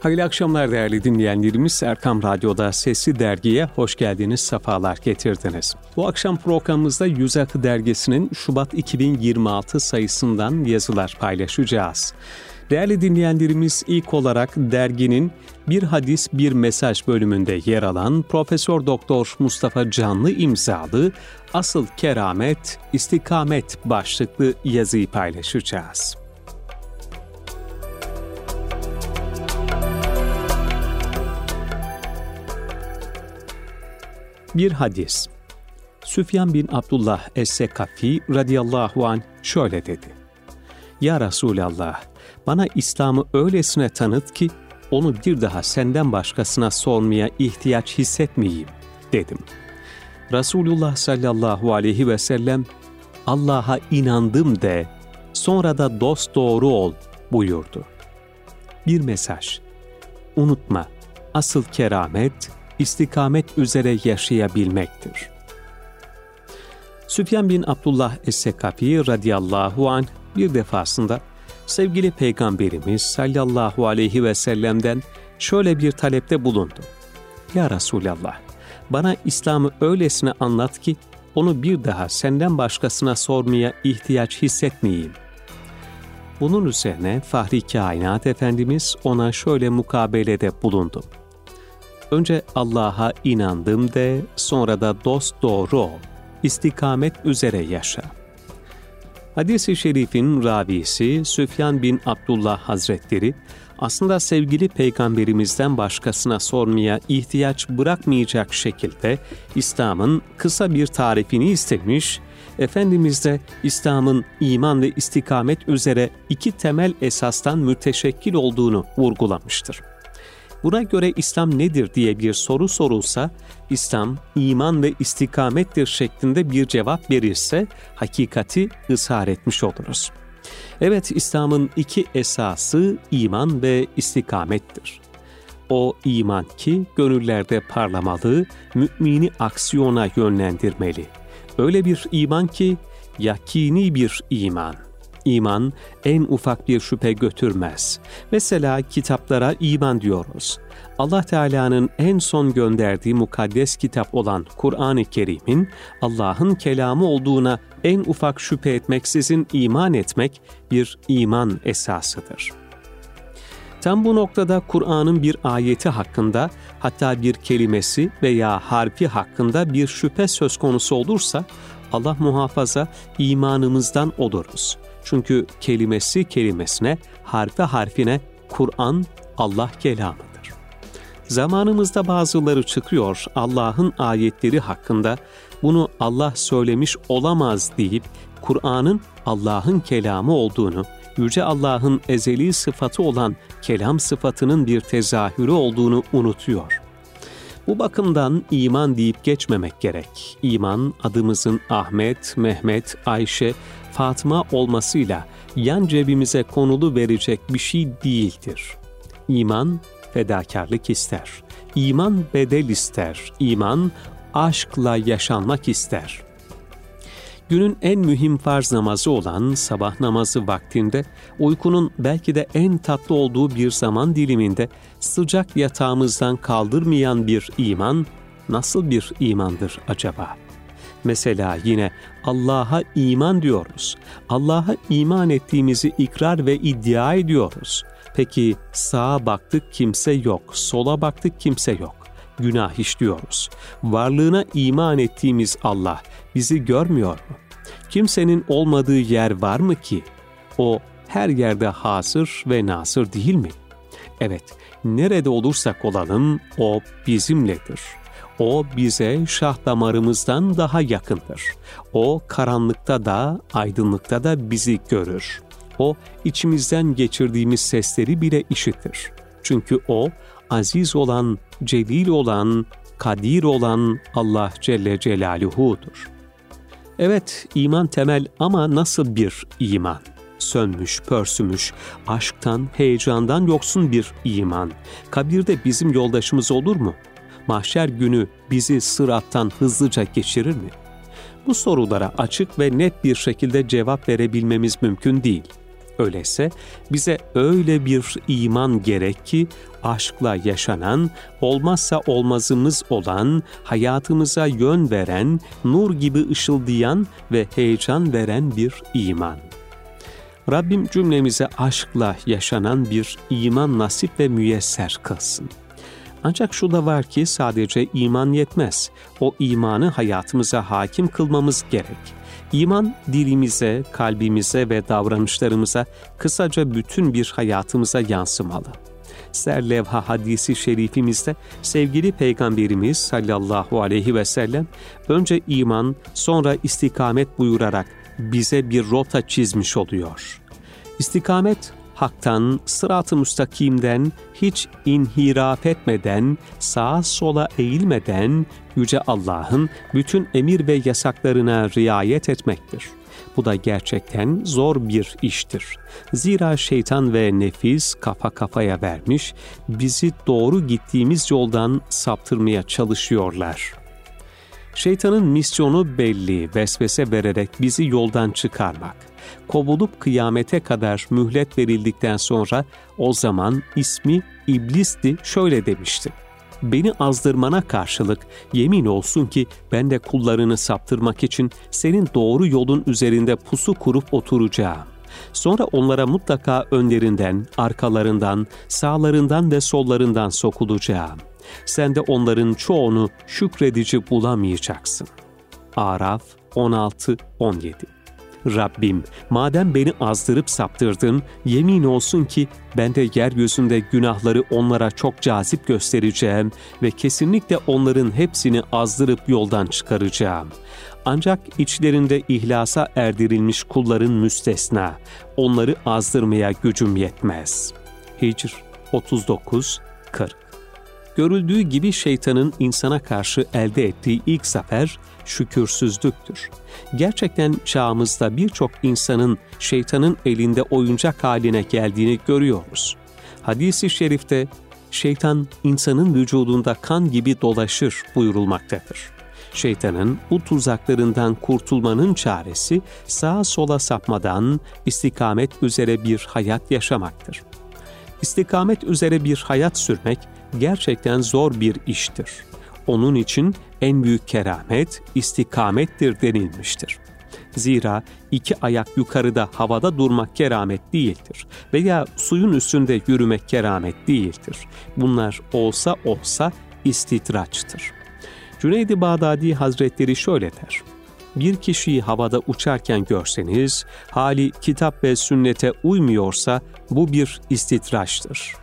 Hayırlı akşamlar değerli dinleyenlerimiz. Erkam Radyo'da Sesli Dergi'ye hoş geldiniz, sefalar getirdiniz. Bu akşam programımızda Yüz Akı Dergisi'nin Şubat 2026 sayısından yazılar paylaşacağız. Değerli dinleyenlerimiz, ilk olarak derginin Bir Hadis Bir Mesaj bölümünde yer alan Profesör Doktor Mustafa Canlı imzalı Asıl Keramet, İstikamet başlıklı yazıyı paylaşacağız. Bir hadis. Süfyan bin Abdullah Es-Sekafi radıyallahu anh şöyle dedi: Ya Resulallah, bana İslam'ı öylesine tanıt ki onu bir daha senden başkasına sormaya ihtiyaç hissetmeyeyim dedim. Resulullah sallallahu aleyhi ve sellem Allah'a inandım de, sonra da dosdoğru ol buyurdu. Bir mesaj. Unutma, asıl keramet istikamet üzere yaşayabilmektir. Süfyan bin Abdullah Es-Sekafi radıyallahu anh bir defasında sevgili Peygamberimiz sallallahu aleyhi ve sellem'den şöyle bir talepte bulundu. Ya Resulallah, bana İslam'ı öylesine anlat ki onu bir daha senden başkasına sormaya ihtiyaç hissetmeyeyim. Bunun üzerine Fahri Kainat Efendimiz ona şöyle mukabelede bulundu. Önce Allah'a inandım de, sonra da dosdoğru ol, istikamet üzere yaşa. Hadis-i şerifin ravisi Süfyan bin Abdullah Hazretleri, aslında sevgili Peygamberimizden başkasına sormaya ihtiyaç bırakmayacak şekilde İslam'ın kısa bir tarifini istemiş, Efendimiz de İslam'ın iman ve istikamet üzere iki temel esastan müteşekkil olduğunu vurgulamıştır. Buna göre İslam nedir diye bir soru sorulsa, İslam, iman ve istikamettir şeklinde bir cevap verirse, hakikati ısrar etmiş oluruz. Evet, İslam'ın iki esası iman ve istikamettir. O iman ki gönüllerde parlamalı, mümini aksiyona yönlendirmeli. Öyle bir iman ki yakini bir iman. İman en ufak bir şüphe götürmez. Mesela kitaplara iman diyoruz. Allah Teala'nın en son gönderdiği mukaddes kitap olan Kur'an-ı Kerim'in Allah'ın kelamı olduğuna en ufak şüphe etmeksizin iman etmek bir iman esasıdır. Tam bu noktada Kur'an'ın bir ayeti hakkında, hatta bir kelimesi veya harfi hakkında bir şüphe söz konusu olursa, Allah muhafaza imanımızdan oluruz. Çünkü kelimesi kelimesine, harfi harfine Kur'an Allah kelamıdır. Zamanımızda bazıları çıkıyor, Allah'ın ayetleri hakkında bunu Allah söylemiş olamaz deyip Kur'an'ın Allah'ın kelamı olduğunu, Yüce Allah'ın ezeli sıfatı olan kelam sıfatının bir tezahürü olduğunu unutuyor. Bu bakımdan iman deyip geçmemek gerek. İman adımızın Ahmet, Mehmet, Ayşe, Fatıma olmasıyla yan cebimize konulu verecek bir şey değildir. İman fedakarlık ister. İman bedel ister. İman aşkla yaşanmak ister. Günün en mühim farz namazı olan sabah namazı vaktinde, uykunun belki de en tatlı olduğu bir zaman diliminde sıcak yatağımızdan kaldırmayan bir iman, nasıl bir imandır acaba? Mesela yine Allah'a iman diyoruz. Allah'a iman ettiğimizi ikrar ve iddia ediyoruz. Peki sağa baktık kimse yok, sola baktık kimse yok. Günah işliyoruz. Varlığına iman ettiğimiz Allah bizi görmüyor mu? Kimsenin olmadığı yer var mı ki? O her yerde hazır ve nazır değil mi? Evet, nerede olursak olalım o bizimledir. O bize şah damarımızdan daha yakındır. O karanlıkta da, aydınlıkta da bizi görür. O içimizden geçirdiğimiz sesleri bile işitir. Çünkü o aziz olan, celil olan, kadir olan Allah Celle Celaluhu'dur. Evet, iman temel ama nasıl bir iman? Sönmüş, pörsümüş, aşktan, heyecandan yoksun bir iman. Kabirde bizim yoldaşımız olur mu? Mahşer günü bizi sırattan hızlıca geçirir mi? Bu sorulara açık ve net bir şekilde cevap verebilmemiz mümkün değil. Öyleyse bize öyle bir iman gerek ki aşkla yaşanan, olmazsa olmazımız olan, hayatımıza yön veren, nur gibi ışıldayan ve heyecan veren bir iman. Rabbim cümlemize aşkla yaşanan bir iman nasip ve müyesser kılsın. Ancak şu da var ki sadece iman yetmez. O imanı hayatımıza hakim kılmamız gerek. İman dilimize, kalbimize ve davranışlarımıza, kısaca bütün bir hayatımıza yansımalı. Serlevha hadisi şerifimizde sevgili Peygamberimiz sallallahu aleyhi ve sellem önce iman, sonra istikamet buyurarak bize bir rota çizmiş oluyor. İstikamet, haktan, sırat-ı müstakimden, hiç inhiraf etmeden, sağa sola eğilmeden Yüce Allah'ın bütün emir ve yasaklarına riayet etmektir. Bu da gerçekten zor bir iştir. Zira şeytan ve nefis kafa kafaya vermiş, bizi doğru gittiğimiz yoldan saptırmaya çalışıyorlar. Şeytanın misyonu belli, vesvese vererek bizi yoldan çıkarmak. Kovulup kıyamete kadar mühlet verildikten sonra o zaman ismi İblis'ti, şöyle demişti: "Beni azdırmana karşılık yemin olsun ki ben de kullarını saptırmak için senin doğru yolun üzerinde pusu kurup oturacağım. Sonra onlara mutlaka önlerinden, arkalarından, sağlarından ve sollarından sokulacağım. Sen de onların çoğunu şükredici bulamayacaksın." Araf 16-17. Rabbim, madem beni azdırıp saptırdın, yemin olsun ki ben de yeryüzünde günahları onlara çok cazip göstereceğim ve kesinlikle onların hepsini azdırıp yoldan çıkaracağım. Ancak içlerinde ihlasa erdirilmiş kulların müstesna, onları azdırmaya gücüm yetmez. Hicr 39-40. Görüldüğü gibi şeytanın insana karşı elde ettiği ilk zafer şükürsüzlüktür. Gerçekten çağımızda birçok insanın şeytanın elinde oyuncak haline geldiğini görüyoruz. Hadis-i şerifte şeytan insanın vücudunda kan gibi dolaşır buyurulmaktadır. Şeytanın bu tuzaklarından kurtulmanın çaresi sağa sola sapmadan istikamet üzere bir hayat yaşamaktır. İstikamet üzere bir hayat sürmek gerçekten zor bir iştir. Onun için en büyük keramet istikamettir denilmiştir. Zira iki ayak yukarıda havada durmak keramet değildir veya suyun üstünde yürümek keramet değildir. Bunlar olsa istitraçtır. Cüneyd-i Bağdadi Hazretleri şöyle der: "Bir kişiyi havada uçarken görseniz, hali kitap ve sünnete uymuyorsa bu bir istitraçtır."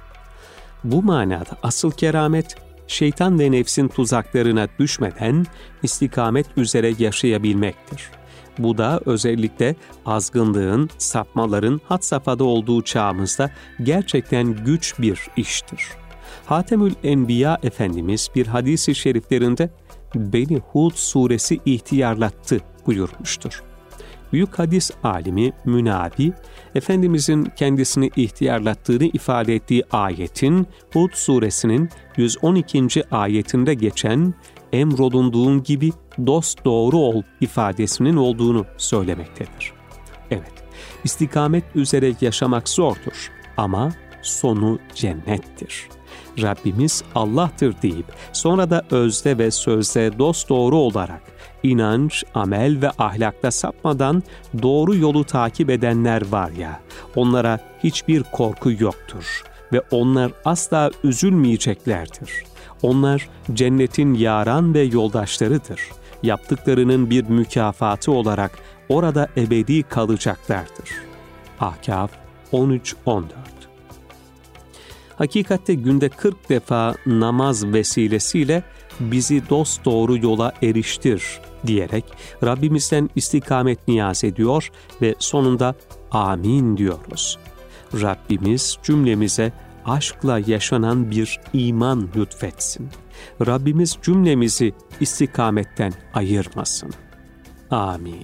Bu manada asıl keramet, şeytan ve nefsin tuzaklarına düşmeden istikamet üzere yaşayabilmektir. Bu da özellikle azgınlığın, sapmaların had safhada olduğu çağımızda gerçekten güç bir iştir. Hatemül Enbiya Efendimiz bir hadis-i şeriflerinde "Beni Hud suresi ihtiyarlattı" buyurmuştur. Büyük hadis alimi Münabi, Efendimizin kendisini ihtiyarlattığını ifade ettiği ayetin Hud suresinin 112. ayetinde geçen "emrolunduğun gibi dosdoğru ol" ifadesinin olduğunu söylemektedir. Evet, istikamet üzere yaşamak zordur ama sonu cennettir. Rabbimiz Allah'tır deyip sonra da özde ve sözde dosdoğru olarak inanç, amel ve ahlakta sapmadan doğru yolu takip edenler var ya, onlara hiçbir korku yoktur ve onlar asla üzülmeyeceklerdir. Onlar cennetin yaran ve yoldaşlarıdır. Yaptıklarının bir mükafatı olarak orada ebedi kalacaklardır. Ahkâf 13-14. Hakikatte günde 40 defa namaz vesilesiyle bizi dosdoğru yola eriştir diyerek Rabbimizden istikamet niyaz ediyor ve sonunda amin diyoruz. Rabbimiz cümlemize aşkla yaşanan bir iman lütfetsin. Rabbimiz cümlemizi istikametten ayırmasın. Amin.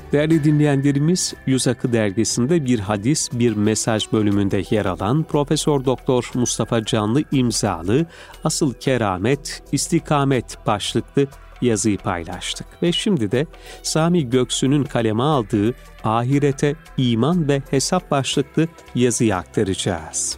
Değerli dinleyenlerimiz, Yüz Akı dergisinde bir hadis, bir mesaj bölümünde yer alan Profesör Doktor Mustafa Canlı imzalı Asıl Keramet, İstikamet başlıklı yazıyı paylaştık. Ve şimdi de Sami Göksu'nun kaleme aldığı Ahirete İman ve Hesap başlıklı yazıyı aktaracağız.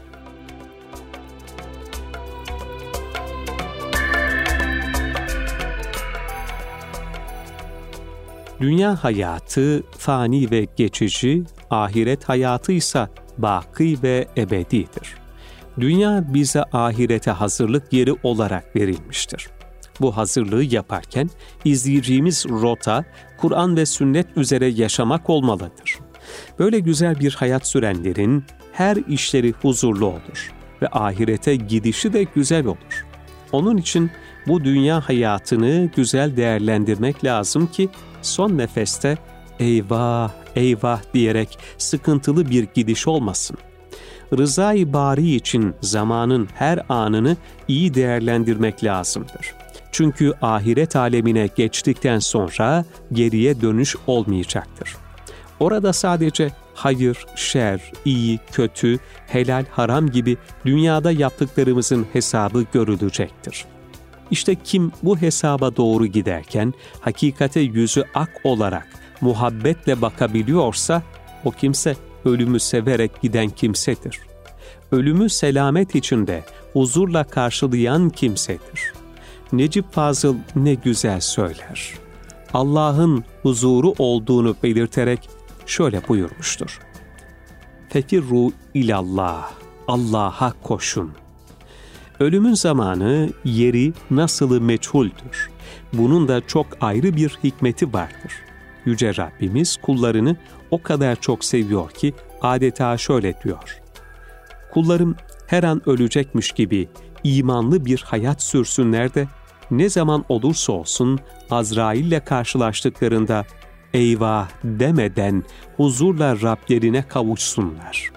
Dünya hayatı fani ve geçici, ahiret hayatı ise baki ve ebedidir. Dünya bize ahirete hazırlık yeri olarak verilmiştir. Bu hazırlığı yaparken izleyeceğimiz rota, Kur'an ve sünnet üzere yaşamak olmalıdır. Böyle güzel bir hayat sürenlerin her işleri huzurlu olur ve ahirete gidişi de güzel olur. Onun için bu dünya hayatını güzel değerlendirmek lazım ki son nefeste eyvah eyvah diyerek sıkıntılı bir gidiş olmasın. Rıza-i Bari için zamanın her anını iyi değerlendirmek lazımdır. Çünkü ahiret alemine geçtikten sonra geriye dönüş olmayacaktır. Orada sadece hayır, şer, iyi, kötü, helal, haram gibi dünyada yaptıklarımızın hesabı görülecektir. İşte kim bu hesaba doğru giderken hakikate yüzü ak olarak muhabbetle bakabiliyorsa o kimse ölümü severek giden kimsedir. Ölümü selamet içinde huzurla karşılayan kimsedir. Necip Fazıl ne güzel söyler. Allah'ın huzuru olduğunu belirterek şöyle buyurmuştur. Fefirru ilallah, Allah'a koşun. Ölümün zamanı, yeri, nasılı meçhuldür. Bunun da çok ayrı bir hikmeti vardır. Yüce Rabbimiz kullarını o kadar çok seviyor ki adeta şöyle diyor. Kullarım her an ölecekmiş gibi imanlı bir hayat sürsünler de ne zaman olursa olsun Azrail'le karşılaştıklarında eyvah demeden huzurla Rablerine kavuşsunlar.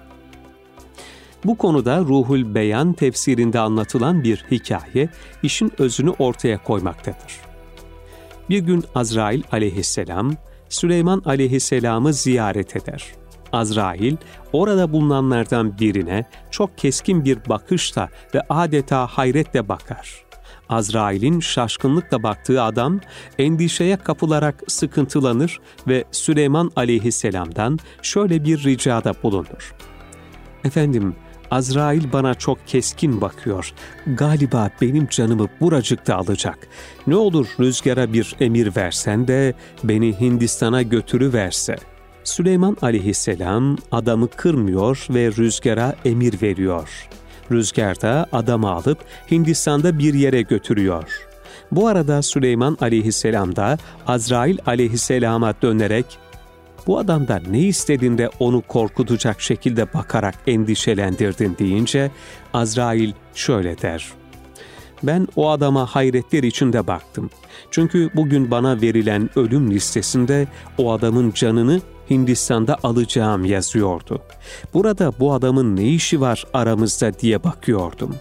Bu konuda Ruhul Beyan tefsirinde anlatılan bir hikaye işin özünü ortaya koymaktadır. Bir gün Azrail aleyhisselam Süleyman aleyhisselamı ziyaret eder. Azrail orada bulunanlardan birine çok keskin bir bakışla ve adeta hayretle bakar. Azrail'in şaşkınlıkla baktığı adam endişeye kapılarak sıkıntılanır ve Süleyman aleyhisselamdan şöyle bir ricada bulunur. Efendim, Azrail bana çok keskin bakıyor. Galiba benim canımı buracıkta alacak. Ne olur rüzgara bir emir versen de beni Hindistan'a götürüverse. Süleyman aleyhisselam adamı kırmıyor ve rüzgara emir veriyor. Rüzgar da adamı alıp Hindistan'da bir yere götürüyor. Bu arada Süleyman aleyhisselam da Azrail aleyhisselama dönerek bu adamdan ne istedin de onu korkutacak şekilde bakarak endişelendirdin deyince Azrail şöyle der. Ben o adama hayretler içinde baktım. Çünkü bugün bana verilen ölüm listesinde o adamın canını Hindistan'da alacağım yazıyordu. Burada bu adamın ne işi var aramızda diye bakıyordum.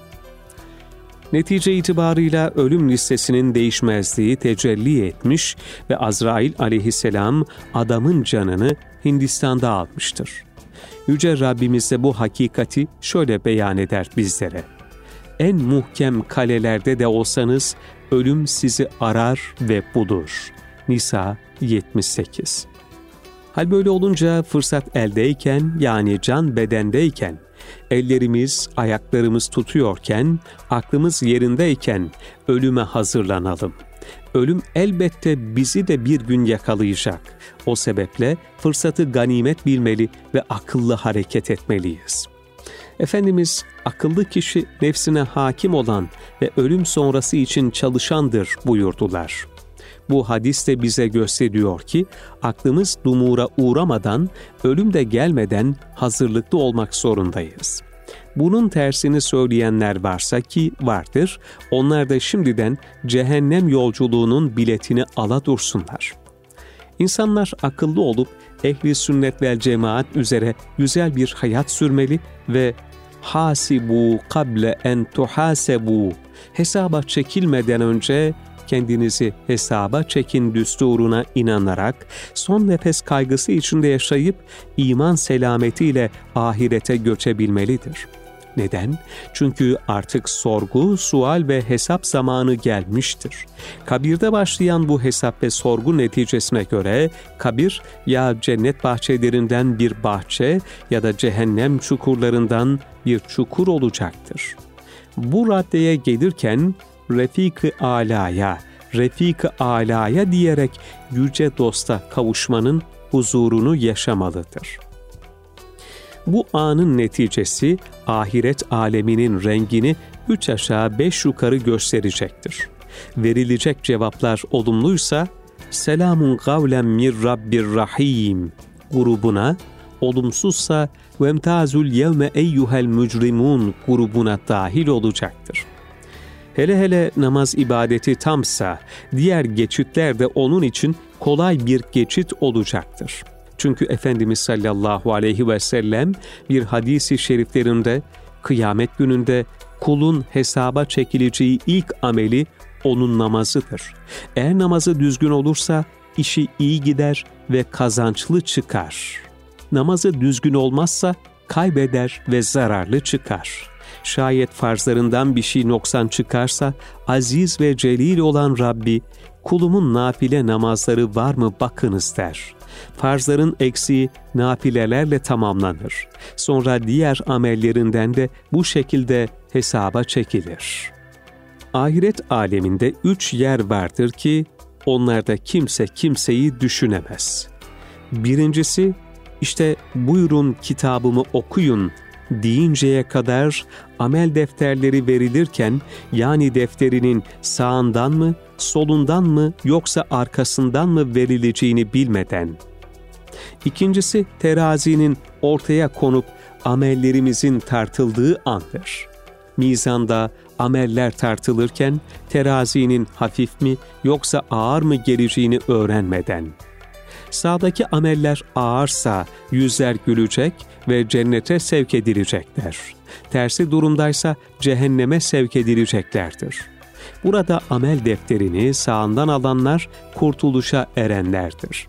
Netice itibarıyla ölüm listesinin değişmezliği tecelli etmiş ve Azrail aleyhisselam adamın canını Hindistan'da almıştır. Yüce Rabbimiz de bu hakikati şöyle beyan eder bizlere. En muhkem kalelerde de olsanız ölüm sizi arar ve bulur. Nisa 78. Hal böyle olunca fırsat eldeyken yani can bedendeyken, ellerimiz, ayaklarımız tutuyorken, aklımız yerindeyken ölüme hazırlanalım. Ölüm elbette bizi de bir gün yakalayacak. O sebeple fırsatı ganimet bilmeli ve akıllı hareket etmeliyiz. Efendimiz, akıllı kişi nefsine hakim olan ve ölüm sonrası için çalışandır buyurdular. Bu hadis de bize gösteriyor ki aklımız dumura uğramadan, ölüm de gelmeden hazırlıklı olmak zorundayız. Bunun tersini söyleyenler varsa ki vardır, onlar da şimdiden cehennem yolculuğunun biletini ala dursunlar. İnsanlar akıllı olup ehli sünnet vel cemaat üzere güzel bir hayat sürmeli ve hasibu kable en tuhasebu, hesaba çekilmeden önce kendinizi hesaba çekin düsturuna inanarak son nefes kaygısı içinde yaşayıp iman selametiyle ahirete göçebilmelidir. Neden? Çünkü artık sorgu, sual ve hesap zamanı gelmiştir. Kabirde başlayan bu hesap ve sorgu neticesine göre kabir ya cennet bahçelerinden bir bahçe ya da cehennem çukurlarından bir çukur olacaktır. Bu raddeye gelirken Refik-i Ala'ya diyerek yüce dosta kavuşmanın huzurunu yaşamalıdır. Bu anın neticesi ahiret aleminin rengini 3 aşağı 5 yukarı gösterecektir. Verilecek cevaplar olumluysa selamun kavlen min Rabbir Rahim grubuna, olumsuzsa vemtazul yevme eyyuhel mücrimun grubuna dahil olacaktır. Hele namaz ibadeti tamsa diğer geçitler de onun için kolay bir geçit olacaktır. Çünkü Efendimiz sallallahu aleyhi ve sellem bir hadis-i şeriflerinde kıyamet gününde kulun hesaba çekileceği ilk ameli onun namazıdır. Eğer namazı düzgün olursa işi iyi gider ve kazançlı çıkar. Namazı düzgün olmazsa kaybeder ve zararlı çıkar. Şayet farzlarından bir şey noksan çıkarsa aziz ve celil olan Rabbi, kulumun nafile namazları var mı bakınız der. Farzların eksiği nafilelerle tamamlanır. Sonra diğer amellerinden de bu şekilde hesaba çekilir. Ahiret aleminde 3 yer vardır ki onlarda kimse kimseyi düşünemez. Birincisi, işte buyurun kitabımı okuyun deyinceye kadar amel defterleri verilirken, yani defterinin sağından mı, solundan mı yoksa arkasından mı verileceğini bilmeden. İkincisi, terazinin ortaya konup amellerimizin tartıldığı andır. Mizanda ameller tartılırken terazinin hafif mi yoksa ağır mı geleceğini öğrenmeden. Sağdaki ameller ağırsa yüzler gülecek ve cennete sevk edilecekler. Tersi durumdaysa cehenneme sevk edileceklerdir. Burada amel defterini sağından alanlar kurtuluşa erenlerdir.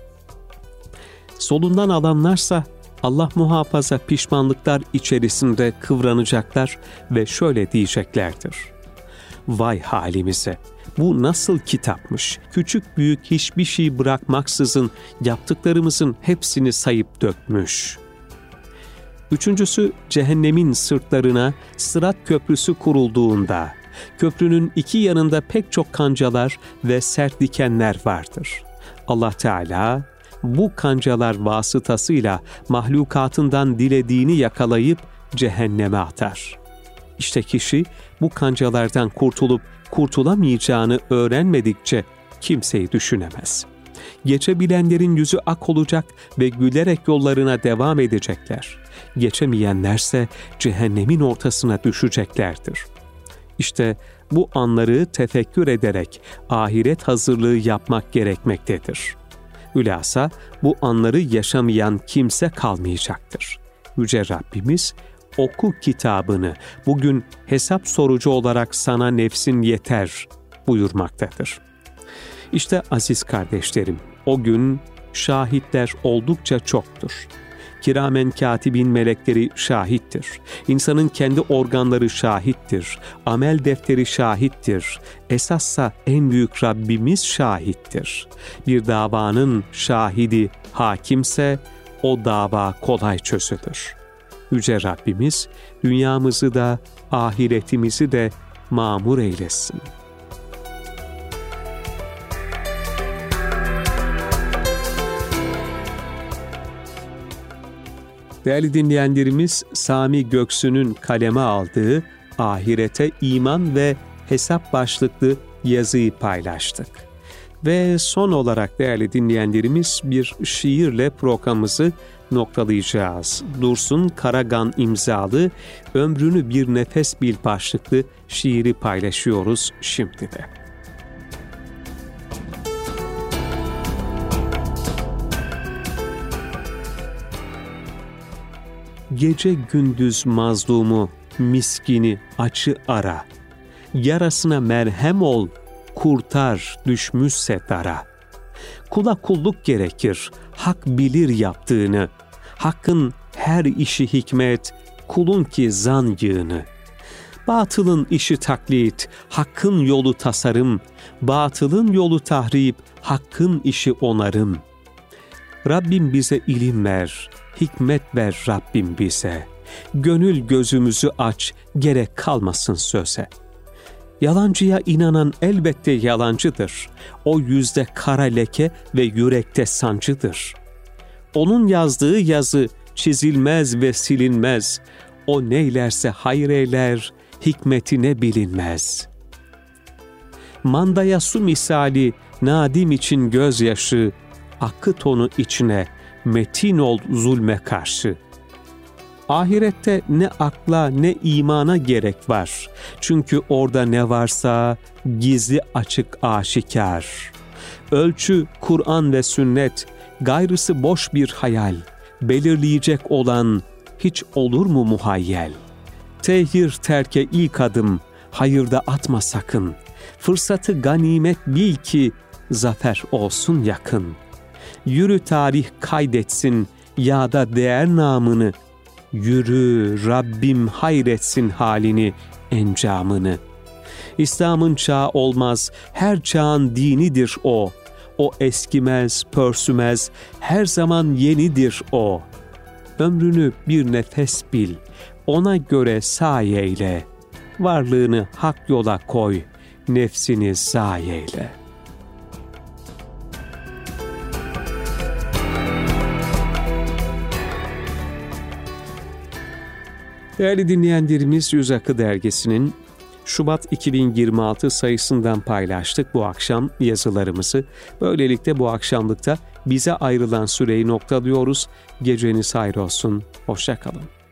Solundan alanlarsa Allah muhafaza pişmanlıklar içerisinde kıvranacaklar ve şöyle diyeceklerdir: vay halimize! Bu nasıl kitapmış? Küçük büyük hiçbir şey bırakmaksızın yaptıklarımızın hepsini sayıp dökmüş. Üçüncüsü, cehennemin sırtlarına Sırat Köprüsü kurulduğunda, köprünün iki yanında pek çok kancalar ve sert dikenler vardır. Allah Teala bu kancalar vasıtasıyla mahlukatından dilediğini yakalayıp cehenneme atar. İşte kişi bu kancalardan kurtulup kurtulamayacağını öğrenmedikçe kimseyi düşünemez. Geçebilenlerin yüzü ak olacak ve gülerek yollarına devam edecekler. Geçemeyenlerse cehennemin ortasına düşeceklerdir. İşte bu anları tefekkür ederek ahiret hazırlığı yapmak gerekmektedir. Hülasa bu anları yaşamayan kimse kalmayacaktır. Yüce Rabbimiz, oku kitabını, bugün hesap sorucu olarak sana nefsin yeter buyurmaktadır. İşte aziz kardeşlerim, o gün şahitler oldukça çoktur. Kiramen katibin melekleri şahittir. İnsanın kendi organları şahittir. Amel defteri şahittir. Esassa en büyük Rabbimiz şahittir. Bir davanın şahidi hakimse o dava kolay çözülür. Yüce Rabbimiz dünyamızı da ahiretimizi de mamur eylesin. Değerli dinleyenlerimiz, Sami Göksu'nun kaleme aldığı Ahirete İman ve Hesap başlıklı yazıyı paylaştık. Ve son olarak değerli dinleyenlerimiz, bir şiirle programımızı noktalayacağız. Dursun Karagan imzalı Ömrünü Bir Nefes Bil başlıklı şiiri paylaşıyoruz şimdi de. Gece gündüz mazlumu, miskini açı ara. Yarasına merhem ol, kurtar düşmüşse dara. Kula kulluk gerekir, hak bilir yaptığını. Hakkın her işi hikmet, kulun ki zan yığını. Batılın işi taklit, hakkın yolu tasarım. Batılın yolu tahrip, hakkın işi onarım. Rabbim bize ilim ver, hikmet ver Rabbim bize. Gönül gözümüzü aç, gerek kalmasın söze. Yalancıya inanan elbette yalancıdır. O yüzde kara leke ve yürekte sancıdır. Onun yazdığı yazı çizilmez ve silinmez. O neylerse hayır eyler, hikmetine bilinmez. Mandaya su misali, nadim için gözyaşı, akıt onu içine, metin ol zulme karşı. Ahirette ne akla ne imana gerek var. Çünkü orada ne varsa gizli açık aşikar. Ölçü Kur'an ve sünnet, gayrısı boş bir hayal. Belirleyecek olan hiç olur mu muhayyel? Tehir terke ilk adım, hayırda atma sakın. Fırsatı ganimet bil ki zafer olsun yakın. Yürü tarih kaydetsin yağda değer namını. Yürü Rabbim hayretsin halini, encamını. İslam'ın çağı olmaz, her çağın dinidir o. O eskimez, pörsümez, her zaman yenidir o. Ömrünü bir nefes bil, ona göre sahi eyle. Varlığını hak yola koy, nefsini zayi eyle. Değerli dinleyenlerimiz, Yüz Akı Dergisi'nin Şubat 2026 sayısından paylaştık bu akşam yazılarımızı. Böylelikle bu akşamlıkta bize ayrılan süreyi noktalıyoruz. Geceniz hayır olsun, hoşça kalın.